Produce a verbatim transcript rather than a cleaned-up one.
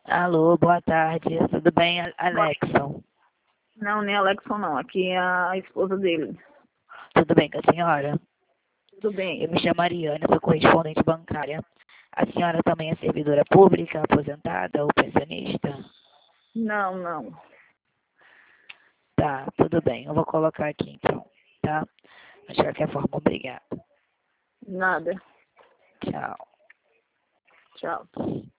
Alô, boa tarde. Tudo bem, A- Boa- Alexson? Não, nem Alexson não. Aqui é a esposa dele. Tudo bem com a senhora? Tudo bem. Eu me chamo Ariane, sou correspondente bancária. A senhora também é servidora pública, aposentada ou pensionista? Não, não. Tá, tudo bem. Eu vou colocar aqui então, tá? Mas de qualquer forma, obrigada. Nada. Tchau. Tchau.